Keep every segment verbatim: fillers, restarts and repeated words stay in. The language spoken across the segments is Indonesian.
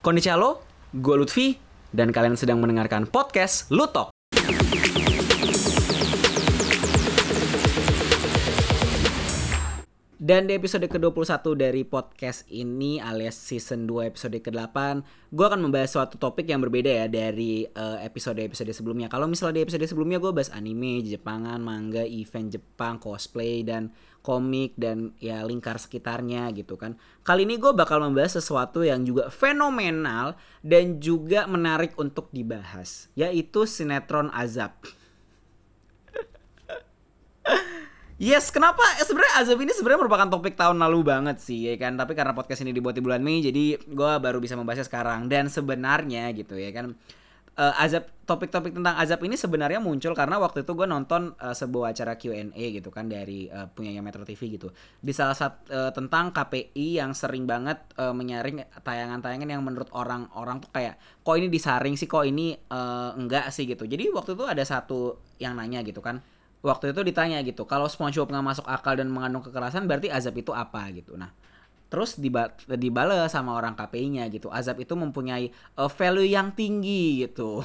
Konnichiwa, gue Lutfi, dan kalian sedang mendengarkan podcast Lutok. Dan di episode ke dua puluh satu dari podcast ini alias season dua episode ke delapan, gue akan membahas suatu topik yang berbeda ya dari uh, episode-episode sebelumnya. Kalau misalnya di episode sebelumnya gue bahas anime, Jepangan, manga, event Jepang, cosplay, dan komik, dan ya lingkar sekitarnya gitu kan. Kali ini gue bakal membahas sesuatu yang juga fenomenal dan juga menarik untuk dibahas, yaitu sinetron Azab. Yes, kenapa? Sebenarnya Azab ini sebenarnya merupakan topik tahun lalu banget sih, ya kan. Tapi karena podcast ini dibuat di bulan Mei, jadi gue baru bisa membahasnya sekarang. Dan sebenarnya gitu ya kan, uh, Azab, topik-topik tentang Azab ini sebenarnya muncul karena waktu itu gue nonton uh, sebuah acara Q and A gitu kan dari uh, punyanya Metro T V gitu. Di salah satu uh, tentang K P I yang sering banget uh, menyaring tayangan-tayangan yang menurut orang-orang tuh kayak, kok ini disaring sih, kok ini uh, enggak sih gitu. Jadi waktu itu ada satu yang nanya gitu kan. Waktu itu ditanya gitu, kalau SpongeBob nggak masuk akal dan mengandung kekerasan berarti azab itu apa gitu. Nah, terus diba- dibales sama orang K P I-nya gitu, azab itu mempunyai uh, value yang tinggi gitu.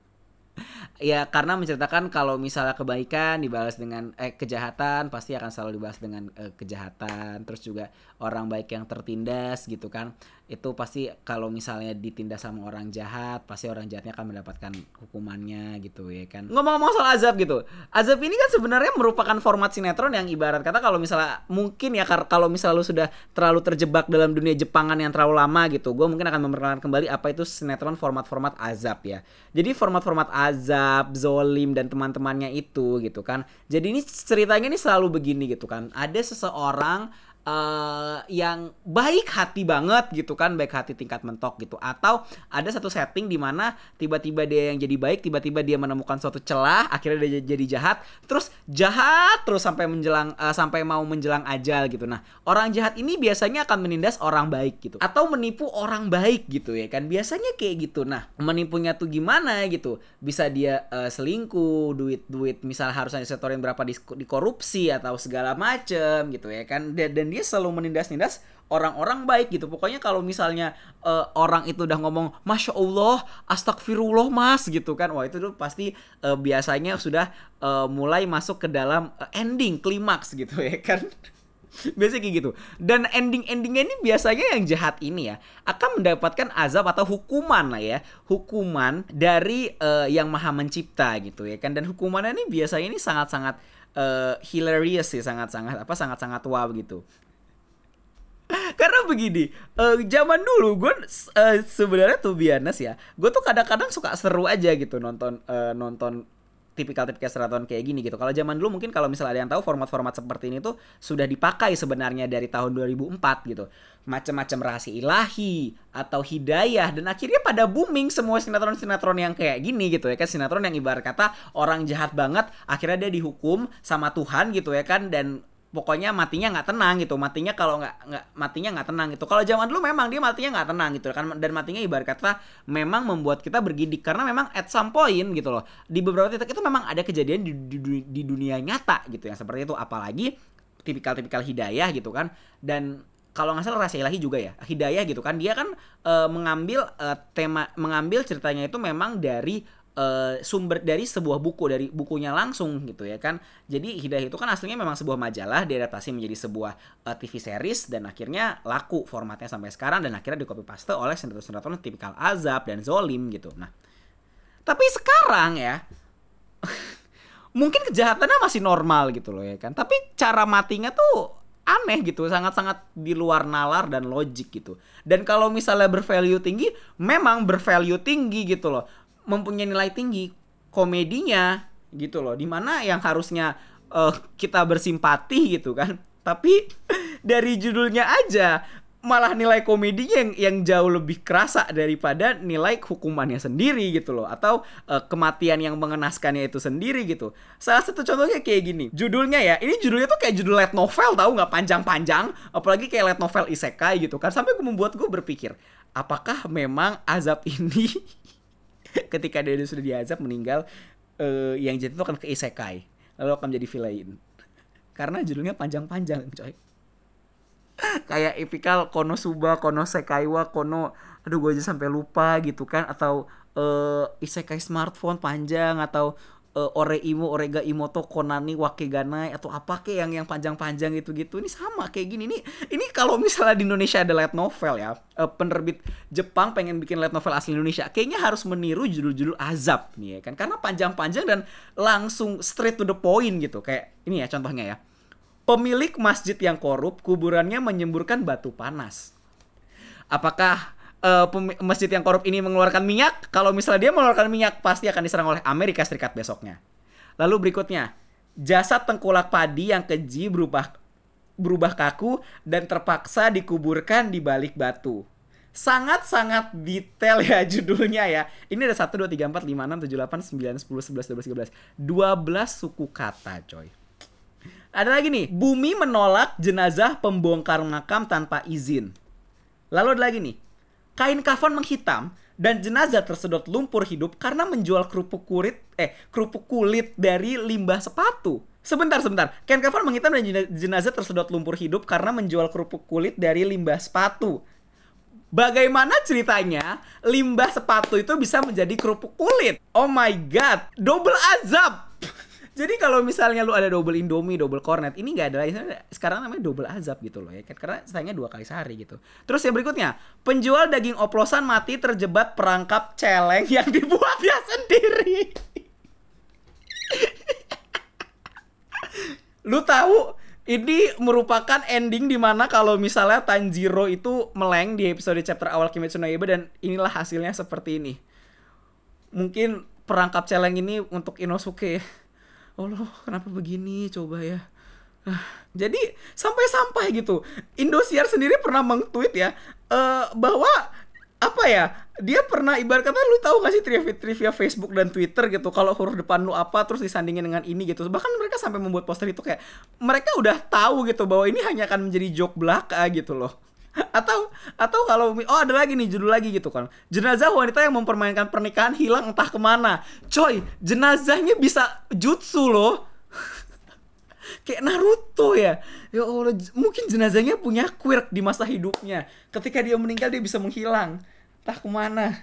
Ya karena menceritakan kalau misalnya kebaikan dibalas dengan eh kejahatan pasti akan selalu dibalas dengan eh, kejahatan. Terus juga orang baik yang tertindas gitu kan, itu pasti kalau misalnya ditindas sama orang jahat pasti orang jahatnya akan mendapatkan hukumannya gitu ya kan. Ngomong-ngomong soal azab gitu, azab ini kan sebenarnya merupakan format sinetron yang ibarat kata kalau misalnya mungkin ya kalau misalnya lu sudah terlalu terjebak dalam dunia Jepangan yang terlalu lama gitu, gue mungkin akan memperkenalkan kembali apa itu sinetron format-format azab ya. Jadi format-format azab, zolim dan teman-temannya itu gitu kan. Jadi ini ceritanya ini selalu begini gitu kan. Ada seseorang Uh, yang baik hati banget gitu kan, baik hati tingkat mentok gitu, atau ada satu setting di mana tiba-tiba dia yang jadi baik, tiba-tiba dia menemukan suatu celah, akhirnya dia jadi jahat, terus jahat terus sampai menjelang uh, sampai mau menjelang ajal gitu. Nah, orang jahat ini biasanya akan menindas orang baik gitu, atau menipu orang baik gitu ya kan, biasanya kayak gitu. Nah, menipunya tuh gimana gitu, bisa dia uh, selingkuh, duit-duit misalnya harusnya disetorin berapa dikorupsi atau segala macem gitu ya kan, dan, dan dia selalu menindas-nindas orang-orang baik gitu. Pokoknya kalau misalnya uh, orang itu udah ngomong Masya Allah, astagfirullah mas gitu kan, wah itu tuh pasti uh, biasanya sudah uh, mulai masuk ke dalam uh, ending, klimaks gitu ya kan. Biasanya kayak gitu. Dan ending-endingnya ini biasanya yang jahat ini ya akan mendapatkan azab atau hukuman lah ya, hukuman dari uh, yang maha mencipta gitu ya kan. Dan hukumannya ini biasanya ini sangat-sangat uh, hilarious sih, sangat-sangat apa sangat-sangat wow gitu. Karena begini, uh, zaman dulu gue uh, sebenarnya tuh biasa ya, gue tuh kadang-kadang suka seru aja gitu nonton uh, nonton tipikal-tipikal sinetron kayak gini gitu. Kalau zaman dulu mungkin kalau misalnya ada yang tahu format-format seperti ini tuh sudah dipakai sebenarnya dari tahun dua ribu empat gitu. Macam-macam rahasia ilahi atau hidayah, dan akhirnya pada booming semua sinetron-sinetron yang kayak gini gitu ya kan. Sinetron yang ibarat kata orang jahat banget akhirnya dia dihukum sama Tuhan gitu ya kan, dan pokoknya matinya nggak tenang gitu, matinya kalau nggak nggak matinya nggak tenang gitu. Kalau zaman dulu memang dia matinya nggak tenang gitu kan, dan matinya ibarat kata memang membuat kita bergidik karena memang at some point gitu loh, di beberapa titik itu memang ada kejadian di, di, di dunia nyata gitu yang seperti itu, apalagi tipikal-tipikal hidayah gitu kan. Dan kalau nggak salah rahasia ilahi juga ya, hidayah gitu kan, dia kan e, mengambil e, tema mengambil ceritanya itu memang dari Uh, sumber dari sebuah buku, dari bukunya langsung gitu ya kan. Jadi Hidayah itu kan aslinya memang sebuah majalah, diadaptasi menjadi sebuah uh, T V series, dan akhirnya laku formatnya sampai sekarang, dan akhirnya di copy paste oleh sinetron-sinetron tipikal azab dan zolim gitu. Nah, tapi sekarang ya mungkin kejahatannya masih normal gitu loh ya kan, tapi cara matinya tuh aneh gitu, sangat-sangat di luar nalar dan logik gitu. Dan kalau misalnya bervalue tinggi, memang bervalue tinggi gitu loh, mempunyai nilai tinggi komedinya gitu loh, dimana yang harusnya uh, kita bersimpati gitu kan, tapi dari judulnya aja malah nilai komedinya yang, yang jauh lebih kerasa daripada nilai hukumannya sendiri gitu loh, atau uh, kematian yang mengenaskannya itu sendiri gitu. Salah satu contohnya kayak gini, judulnya ya, ini judulnya tuh kayak judul light novel, tahu nggak, panjang-panjang, apalagi kayak light novel isekai gitu kan, sampai membuat gue berpikir apakah memang azab ini ketika dia sudah diazab meninggal, uh, yang jadi itu akan ke isekai, lalu akan menjadi villain karena judulnya panjang-panjang coy. Kayak ipikal Konosuba, Konosekaiwa, Kono aduh gue aja sampai lupa gitu kan, atau uh, isekai smartphone panjang, atau uh, Oreimo Orega Imoto Konani Wakeganai, atau apa kayak yang yang panjang-panjang itu gitu. Ini sama kayak gini nih. Ini kalau misalnya di Indonesia ada light novel ya, uh, penerbit Jepang pengen bikin light novel asli Indonesia, kayaknya harus meniru judul-judul azab nih ya kan, karena panjang-panjang dan langsung straight to the point gitu. Kayak ini ya contohnya ya, pemilik masjid yang korup, kuburannya menyemburkan batu panas. Apakah uh, masjid yang korup ini mengeluarkan minyak? Kalau misalnya dia mengeluarkan minyak, pasti akan diserang oleh Amerika Serikat besoknya. Lalu berikutnya, jasad tengkulak padi yang keji berubah berubah kaku dan terpaksa dikuburkan di balik batu. Sangat-sangat detail ya judulnya ya. Ini ada satu, dua, tiga, empat, lima, enam, tujuh, delapan, sembilan, sepuluh, sebelas, dua belas, tiga belas. dua belas suku kata coy. Ada lagi nih, bumi menolak jenazah pembongkar makam tanpa izin. Lalu ada lagi nih, kain kafan menghitam dan jenazah tersedot lumpur hidup karena menjual kerupuk kulit eh kerupuk kulit dari limbah sepatu. Sebentar sebentar, kain kafan menghitam dan jenazah tersedot lumpur hidup karena menjual kerupuk kulit dari limbah sepatu. Bagaimana ceritanya limbah sepatu itu bisa menjadi kerupuk kulit? Oh my god, double azab. Jadi kalau misalnya lu ada double Indomie, double Cornet, ini nggak ada lagi. Sekarang namanya double azab gitu loh ya kan. Karena sayangnya dua kali sehari gitu. Terus yang berikutnya, penjual daging oplosan mati terjebak perangkap celeng yang dibuatnya sendiri. Lu tahu ini merupakan ending dimana kalau misalnya Tanjiro itu meleng di episode chapter awal Kimetsu no Yaiba, dan inilah hasilnya seperti ini. Mungkin perangkap celeng ini untuk Inosuke. Allah, kenapa begini coba ya. Nah, jadi sampai-sampai gitu Indosiar sendiri pernah meng-tweet ya, uh, bahwa apa ya, dia pernah ibarat kata, lu tahu gak sih trivia-trivia Facebook dan Twitter gitu, kalau huruf depan lu apa terus disandingin dengan ini gitu. Bahkan mereka sampai membuat poster itu kayak mereka udah tahu gitu bahwa ini hanya akan menjadi joke belaka gitu loh. Atau atau kalau oh ada lagi nih judul lagi gitu kan, jenazah wanita yang mempermainkan pernikahan hilang entah kemana. Coy, jenazahnya bisa jutsu loh. Kayak Naruto ya. Ya Allah, mungkin jenazahnya punya quirk di masa hidupnya. Ketika dia meninggal dia bisa menghilang entah kemana.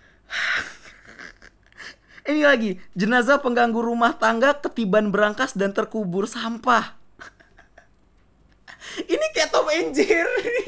Ini lagi, jenazah pengganggu rumah tangga ketiban berangkas dan terkubur sampah. Ini kayak Tom and Jerry.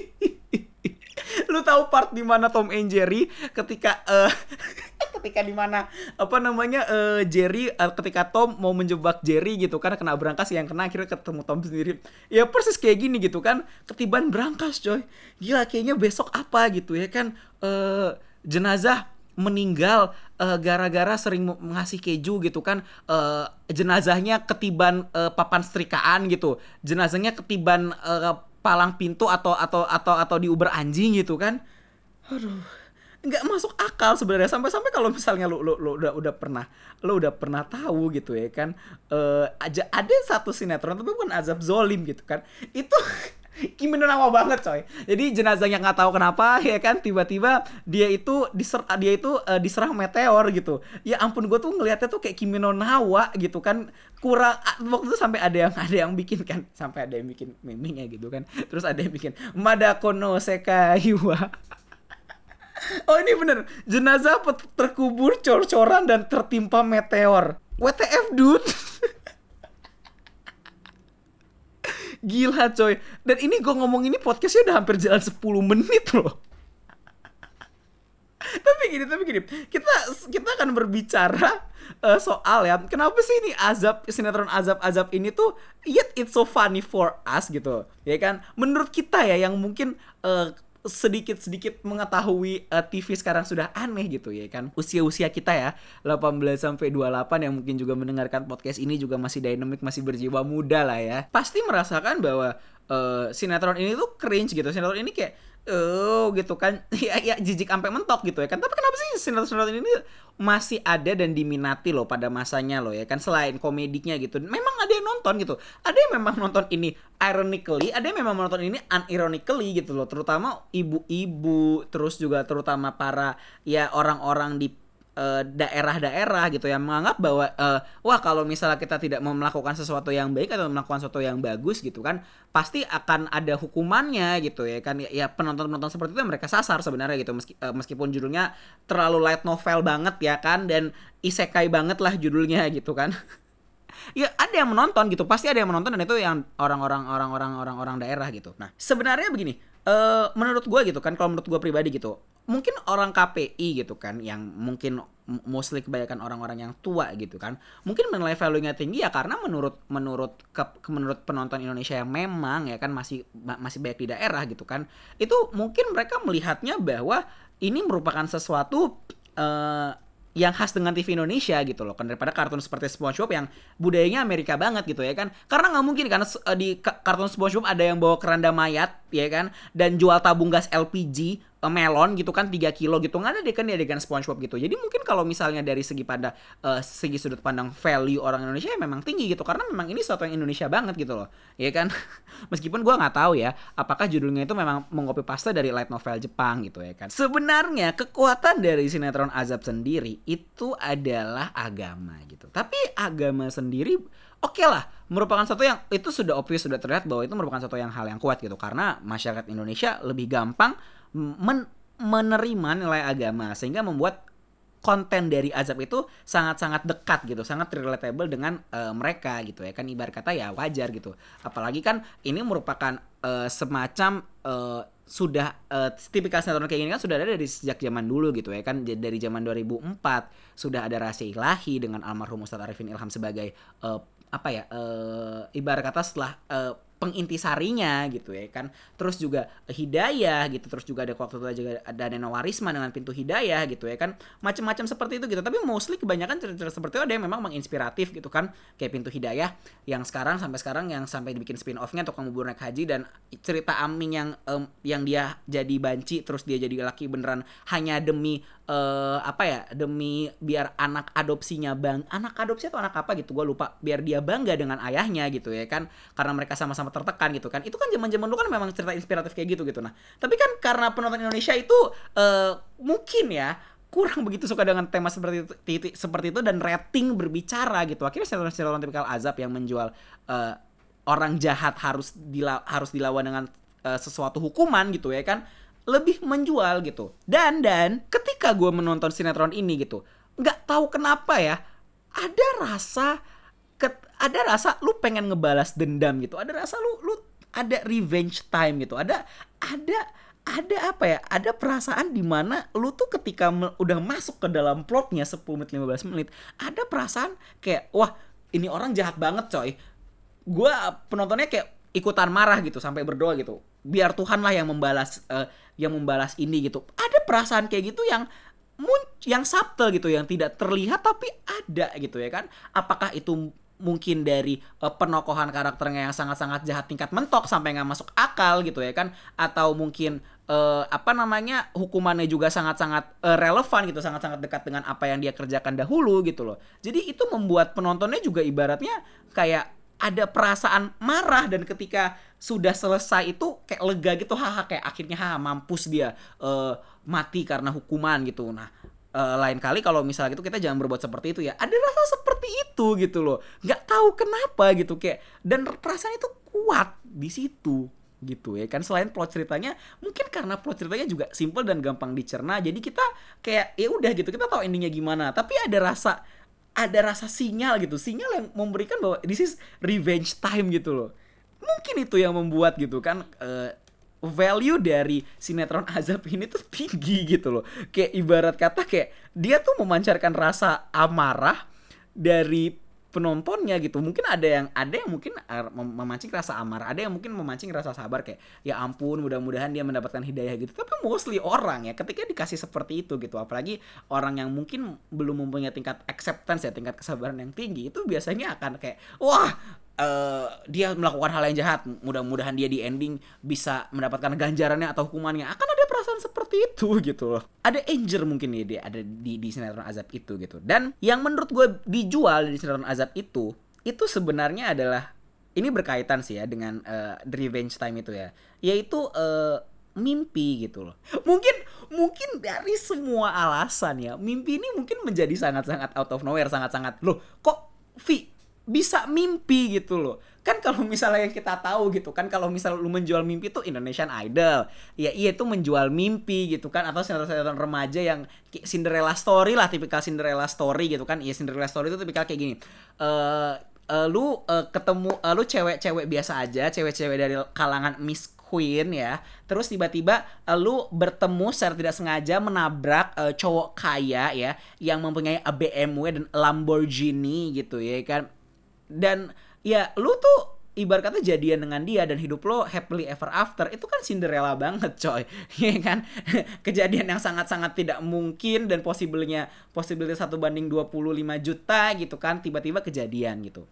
Lu tahu part di mana Tom and Jerry ketika uh, ketika di mana apa namanya uh, Jerry uh, ketika Tom mau menjebak Jerry gitu kan, kena berangkas, yang kena akhirnya ketemu Tom sendiri. Ya persis kayak gini gitu kan, ketiban berangkas coy. Gila, kayaknya besok apa gitu ya kan, uh, jenazah meninggal uh, gara-gara sering ngasih keju gitu kan, uh, jenazahnya ketiban uh, papan setrikaan gitu, jenazahnya ketiban uh, palang pintu atau atau atau atau diuber anjing gitu kan. Aduh, nggak masuk akal sebenarnya. Sampai-sampai kalau misalnya lu, lu, lu udah udah pernah lu udah pernah tahu gitu ya kan, uh, aja ada satu sinetron tapi bukan Azab Zolim gitu kan, itu Kimi no Na wa banget coy. Jadi jenazahnya nggak tahu kenapa ya kan, tiba-tiba dia itu diser dia itu uh, diserang meteor gitu. Ya ampun, gue tuh ngelihatnya tuh kayak Kimi no Na wa gitu kan. Kurang waktu itu sampai ada yang ada yang bikin kan, sampai ada yang bikin meme-nya gitu kan. Terus ada yang bikin Madako no Sekai wa. Oh ini bener, jenazah terkubur cor-coran dan tertimpa meteor. W T F dude. Gila coy. Dan ini gue ngomong ini podcastnya udah hampir jalan sepuluh menit loh. Tapi gini, tapi gini, kita kita akan berbicara uh, soal ya, kenapa sih ini azab, sinetron azab-azab ini tuh yet it's so funny for us gitu, ya kan? Menurut kita ya yang mungkin uh, sedikit-sedikit mengetahui uh, T V sekarang sudah aneh gitu ya kan. Usia-usia kita ya delapan belas sampai dua puluh delapan yang mungkin juga mendengarkan podcast ini juga masih dynamic, masih berjiwa muda lah ya. Pasti merasakan bahwa uh, sinetron ini tuh cringe gitu. Sinetron ini kayak oh gitu kan. ya ya jijik sampai mentok gitu ya kan. Tapi kenapa sih sinetron-sinetron ini masih ada dan diminati loh pada masanya loh ya kan, selain komediknya gitu. Memang ada yang nonton gitu. Ada yang memang nonton ini ironically, ada yang memang nonton ini unironically gitu loh. Terutama ibu-ibu, terus juga terutama para ya orang-orang di uh, daerah-daerah gitu yang menganggap bahwa uh, wah kalau misalnya kita tidak mau melakukan sesuatu yang baik atau melakukan sesuatu yang bagus gitu kan pasti akan ada hukumannya gitu ya kan. Ya, ya penonton-penonton seperti itu yang mereka sasar sebenarnya gitu meski, uh, meskipun judulnya terlalu light novel banget ya kan dan isekai banget lah judulnya gitu kan. Ya ada yang menonton gitu, pasti ada yang menonton dan itu yang orang-orang orang-orang orang-orang daerah gitu. Nah sebenarnya begini, uh, menurut gue gitu kan, kalau menurut gue pribadi gitu, mungkin orang K P I gitu kan, yang mungkin mostly kebanyakan orang-orang yang tua gitu kan, mungkin menilai value-nya tinggi ya karena menurut menurut ke, menurut penonton Indonesia yang memang ya kan masih masih banyak di daerah gitu kan, itu mungkin mereka melihatnya bahwa ini merupakan sesuatu uh, yang khas dengan T V Indonesia gitu loh kan daripada kartun seperti SpongeBob yang budayanya Amerika banget gitu ya kan, karena nggak mungkin kan di kartun SpongeBob ada yang bawa keranda mayat ya kan dan jual tabung gas L P G melon gitu kan tiga kilo gitu, nggak ada deh kan di adegan SpongeBob gitu. Jadi mungkin kalau misalnya dari segi pada uh, segi sudut pandang value orang Indonesia ya memang tinggi gitu karena memang ini sesuatu yang Indonesia banget gitu loh ya kan. Meskipun gue nggak tahu ya apakah judulnya itu memang mengcopy paste dari light novel Jepang gitu ya kan. Sebenarnya kekuatan dari sinetron Azab sendiri itu adalah agama gitu, tapi agama sendiri oke okay lah, merupakan satu yang itu sudah obvious, sudah terlihat bahwa itu merupakan satu yang hal yang kuat gitu karena masyarakat Indonesia lebih gampang men- menerima nilai agama sehingga membuat konten dari Azab itu sangat-sangat dekat gitu, sangat relatable dengan uh, mereka gitu ya kan, ibarat kata ya wajar gitu. Apalagi kan ini merupakan uh, semacam uh, sudah uh, tipikal sinetron kayak gini kan sudah ada dari sejak zaman dulu gitu ya kan, dari zaman dua ribu empat sudah ada Rahasia Ilahi dengan almarhum Ustadz Arifin Ilham sebagai uh, apa ya uh, ibarat kata setelah uh, pengintisarinya gitu ya kan, terus juga Hidayah gitu, terus juga ada waktu itu juga ada Neno Warisman dengan Pintu Hidayah gitu ya kan, macam-macam seperti itu gitu. Tapi mostly kebanyakan cerita-cerita seperti itu ada yang memang menginspiratif gitu kan, kayak Pintu Hidayah yang sekarang sampai sekarang yang sampai dibikin spin off-nya Tukang Bubur Naik Haji, dan cerita Aming yang um, yang dia jadi banci terus dia jadi laki beneran hanya demi uh, apa ya, demi biar anak adopsinya bang anak adopsi atau anak apa gitu gue lupa, biar dia bangga dengan ayahnya gitu ya kan, karena mereka sama-sama tertekan gitu kan. Itu kan zaman-zaman dulu kan memang cerita inspiratif kayak gitu gitu. Nah tapi kan karena penonton Indonesia itu uh, mungkin ya kurang begitu suka dengan tema seperti itu, seperti itu dan rating berbicara gitu, akhirnya sinetron-sinetron tipikal Azab yang menjual uh, orang jahat harus dila- harus dilawan dengan uh, sesuatu hukuman gitu ya kan, lebih menjual gitu. Dan dan ketika gue menonton sinetron ini gitu, nggak tahu kenapa ya ada rasa ket, ada rasa lu pengen ngebalas dendam gitu, ada rasa lu lu ada revenge time gitu, ada ada ada apa ya, ada perasaan di mana lu tuh ketika me, udah masuk ke dalam plotnya sepuluh menit lima belas menit, ada perasaan kayak wah ini orang jahat banget coy. Gue penontonnya kayak ikutan marah gitu sampai berdoa gitu, biar Tuhan lah yang membalas uh, yang membalas ini gitu. Ada perasaan kayak gitu yang yang subtle gitu, yang tidak terlihat tapi ada gitu ya kan. Apakah itu mungkin dari uh, penokohan karakternya yang sangat-sangat jahat tingkat mentok sampai nggak masuk akal gitu ya kan, atau mungkin uh, apa namanya hukumannya juga sangat-sangat uh, relevan gitu, sangat-sangat dekat dengan apa yang dia kerjakan dahulu gitu loh. Jadi itu membuat penontonnya juga ibaratnya kayak ada perasaan marah, dan ketika sudah selesai itu kayak lega gitu, haha kayak akhirnya haha mampus dia uh, mati karena hukuman gitu. Nah Uh, lain kali kalau misalnya gitu kita jangan berbuat seperti itu ya, ada rasa seperti itu gitu loh, nggak tahu kenapa gitu kayak, dan perasaan itu kuat di situ gitu ya kan. Selain plot ceritanya, mungkin karena plot ceritanya juga simple dan gampang dicerna, jadi kita kayak ya udah gitu, kita tahu endingnya gimana, tapi ada rasa ada rasa sinyal gitu, sinyal yang memberikan bahwa this is revenge time gitu loh. Mungkin itu yang membuat gitu kan uh, value dari sinetron Azab ini tuh tinggi gitu loh. Kayak ibarat kata kayak dia tuh memancarkan rasa amarah dari penontonnya gitu. Mungkin ada yang ada yang mungkin memancing rasa amarah, ada yang mungkin memancing rasa sabar kayak ya ampun mudah-mudahan dia mendapatkan hidayah gitu. Tapi mostly orang ya ketika dikasih seperti itu gitu, apalagi orang yang mungkin belum mempunyai tingkat acceptance ya, tingkat kesabaran yang tinggi, itu biasanya akan kayak wah Uh, dia melakukan hal yang jahat, mudah-mudahan dia di ending bisa mendapatkan ganjarannya atau hukumannya. Akan ada perasaan seperti itu gitu loh. Ada anger mungkin ya dia ada di, di sinetron Azab itu gitu. Dan yang menurut gue dijual di sinetron Azab itu, itu sebenarnya adalah, ini berkaitan sih ya dengan uh, The Revenge Time itu ya, yaitu uh, mimpi gitu loh. Mungkin mungkin dari semua alasan ya, mimpi ini mungkin menjadi sangat-sangat out of nowhere, sangat-sangat loh kok Vi bisa mimpi gitu loh. Kan kalau misalnya yang kita tahu gitu kan, kalau misal lu menjual mimpi tuh Indonesian Idol. Ya iya itu menjual mimpi gitu kan, atau sinetron-sinetron remaja yang Cinderella Story lah, tipikal Cinderella Story gitu kan. Iya Cinderella Story itu tipikal kayak gini. Eh uh, lu uh, ketemu uh, lu cewek-cewek biasa aja, cewek-cewek dari kalangan Miss Queen ya, terus tiba-tiba uh, lu bertemu secara tidak sengaja menabrak uh, cowok kaya ya yang mempunyai B M W dan Lamborghini gitu ya kan, dan ya lu tuh ibarat kata jadian dengan dia dan hidup lo happily ever after. Itu kan Cinderella banget coy ya kan. Kejadian yang sangat-sangat tidak mungkin dan possible-nya possibility satu banding dua puluh lima juta gitu kan, tiba-tiba kejadian gitu.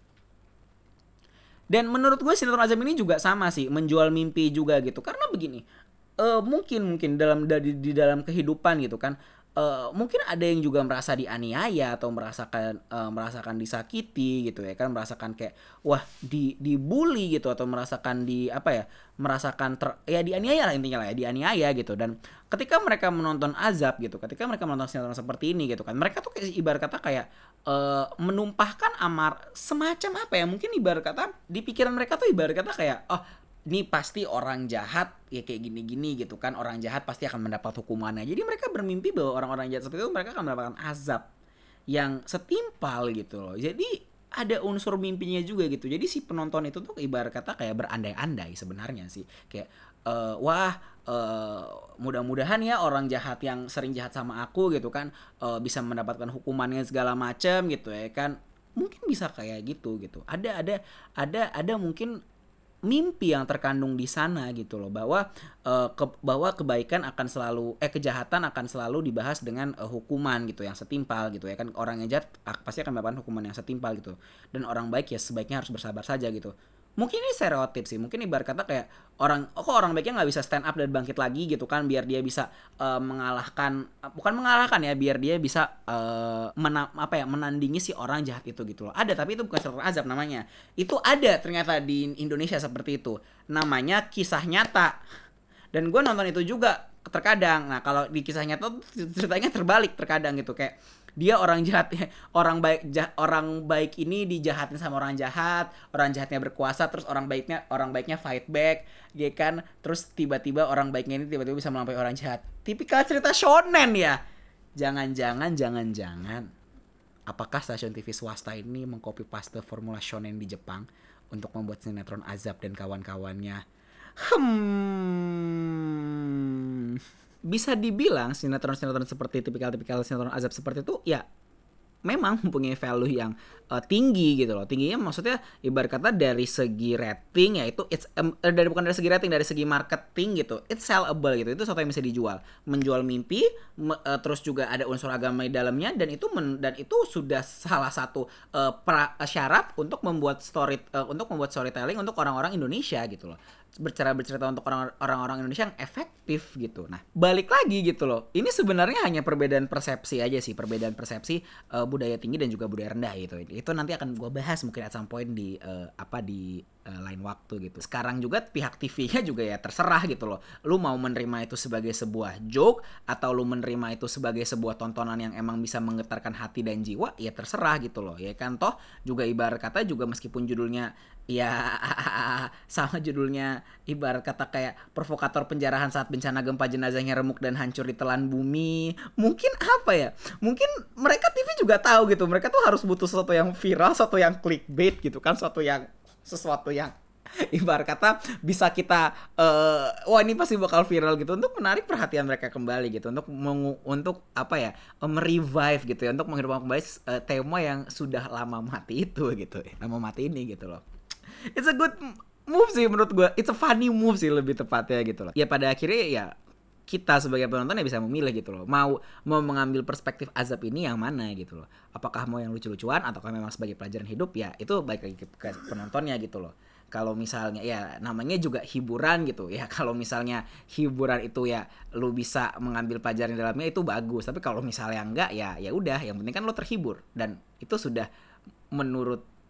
Dan menurut gue sinetron Azam ini juga sama sih, menjual mimpi juga gitu. Karena begini, uh, mungkin mungkin dalam di, di dalam kehidupan gitu kan, uh, mungkin ada yang juga merasa dianiaya atau merasakan uh, merasakan disakiti gitu ya kan, merasakan kayak wah di dibully gitu, atau merasakan di apa ya, merasakan ter, ya dianiaya lah intinya lah ya, dianiaya gitu. Dan ketika mereka menonton Azab gitu, ketika mereka menonton sinetron seperti ini gitu kan, mereka tuh kayak ibarat kata kayak uh, menumpahkan amar semacam apa ya, mungkin ibarat kata di pikiran mereka tuh ibarat kata kayak oh ini pasti orang jahat ya kayak gini-gini gitu kan, orang jahat pasti akan mendapat hukumannya. Jadi mereka bermimpi bahwa orang-orang jahat seperti itu mereka akan mendapatkan azab yang setimpal gitu loh. Jadi ada unsur mimpinya juga gitu. Jadi si penonton itu tuh ibarat kata kayak berandai-andai sebenarnya sih. Kayak uh, wah uh, mudah-mudahan ya orang jahat yang sering jahat sama aku gitu kan uh, bisa mendapatkan hukumannya segala macam gitu ya kan. Mungkin bisa kayak gitu gitu. Ada ada ada ada mungkin mimpi yang terkandung di sana gitu loh, bahwa uh, ke, bahwa kebaikan akan selalu eh kejahatan akan selalu dibahas dengan uh, hukuman gitu yang setimpal gitu ya kan. Orang yang jahat ah, pasti akan mendapatkan hukuman yang setimpal gitu, dan orang baik ya sebaiknya harus bersabar saja gitu. Mungkin ini stereotip sih, mungkin ibarat kata kayak orang oh kok orang baiknya nggak bisa stand up dan bangkit lagi gitu kan, biar dia bisa uh, mengalahkan bukan mengalahkan ya, biar dia bisa uh, mena, apa ya menandingi si orang jahat itu gitu loh. Ada, tapi itu bukan sinetron Azab namanya. Itu ada ternyata di Indonesia seperti itu, namanya Kisah Nyata. Dan gue nonton itu juga terkadang. Nah kalau di Kisah Nyata ceritanya terbalik terkadang gitu, kayak dia orang jahat, orang baik jah, orang baik ini dijahatin sama orang jahat, orang jahatnya berkuasa, terus orang baiknya orang baiknya fight back, ya kan? Terus tiba-tiba orang baiknya ini tiba-tiba bisa melampaui orang jahat. Tipikal cerita shonen ya. Jangan-jangan jangan-jangan apakah stasiun T V swasta ini mengcopy paste formula shonen di Jepang untuk membuat sinetron Azab dan kawan-kawannya? Hmm. Bisa dibilang sinetron-sinetron seperti tipikal-tipikal sinetron Azab seperti itu ya memang mempunyai value yang uh, tinggi gitu loh. Tingginya maksudnya ibarat kata dari segi rating ya itu it's um, dari bukan dari segi rating, dari segi marketing gitu. It's sellable gitu. Itu sesuatu yang bisa dijual. Menjual mimpi me, uh, terus juga ada unsur agama di dalamnya, dan itu men, dan itu sudah salah satu uh, pra, uh, syarat untuk membuat story uh, untuk membuat storytelling untuk orang-orang Indonesia gitu loh. Bercerita bercerita untuk orang orang Indonesia yang efektif gitu. Nah, balik lagi gitu loh. Ini sebenarnya hanya perbedaan persepsi aja sih, perbedaan persepsi uh, budaya tinggi dan juga budaya rendah gitu. Itu nanti akan gue bahas mungkin at some point di uh, apa di uh, lain waktu gitu. Sekarang juga pihak T V-nya juga ya terserah gitu loh. Lu mau menerima itu sebagai sebuah joke atau lu menerima itu sebagai sebuah tontonan yang emang bisa menggetarkan hati dan jiwa, ya terserah gitu loh. Ya kan toh juga ibarat kata juga meskipun judulnya ya sama judulnya ibarat kata kayak provokator penjarahan saat bencana gempa jenazahnya remuk dan hancur ditelan bumi, mungkin apa ya, mungkin mereka T V juga tahu gitu, mereka tuh harus butuh sesuatu yang viral, sesuatu yang clickbait gitu kan, sesuatu yang sesuatu yang ibarat kata bisa kita uh, wah ini pasti bakal viral gitu, untuk menarik perhatian mereka kembali gitu, untuk mengu, untuk apa ya merevive gitu ya, untuk menghidupkan kembali uh, tema yang sudah lama mati itu gitu, lama mati ini gitu loh. It's a good move sih menurut gue. It's a funny move sih lebih tepatnya gitu loh. Ya pada akhirnya ya kita sebagai penonton ya bisa memilih gitu loh. Mau mau mengambil perspektif Azab ini yang mana gitu loh. Apakah mau yang lucu-lucuan ataukah memang sebagai pelajaran hidup, ya itu baik lagi ke penontonnya gitu loh. Kalau misalnya ya namanya juga hiburan gitu ya. Kalau misalnya hiburan itu ya lu bisa mengambil pelajaran di dalamnya, itu bagus. Tapi kalau misalnya enggak ya ya udah, yang penting kan lu terhibur, dan itu sudah menurut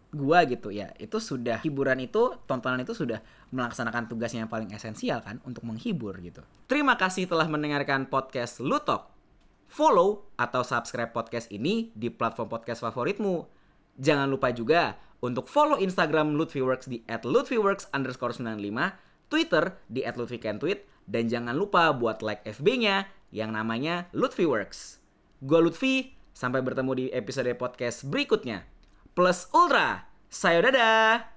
gua gitu ya, itu sudah hiburan itu, tontonan itu sudah melaksanakan tugasnya yang paling esensial kan untuk menghibur gitu. Terima kasih telah mendengarkan podcast Lutok. Follow atau subscribe podcast ini di platform podcast favoritmu. Jangan lupa juga untuk follow Instagram Lutfiworks di at lutfiworks underscore sembilan lima, Twitter di at lutfikentweet, dan jangan lupa buat like F B-nya yang namanya Lutfiworks. Gua Lutfi, sampai bertemu di episode podcast berikutnya. Plus Ultra, sayo dadah!